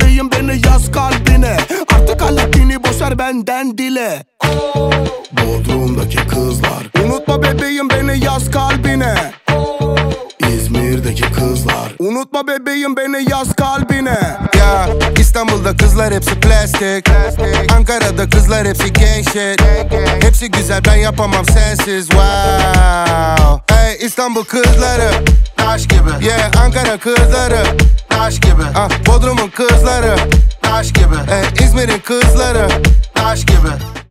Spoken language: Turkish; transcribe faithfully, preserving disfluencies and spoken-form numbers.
bebeğim beni yaz kalbine. Artık Alaaddin'i boşver benden dile. Bodrum'daki kızlar, unutma bebeğim beni yaz kalbine. İzmir'deki kızlar, unutma bebeğim beni yaz kalbine. Ya İstanbul'da kızlar hepsi plastik, Ankara'da kızlar hepsi gang shit. Hepsi güzel, ben yapamam sensiz. Wow. Hey İstanbul kızları taş gibi, yeah Ankara kızları taş gibi, ah Bodrum'un kızları taş gibi, hey İzmir'in kızları taş gibi.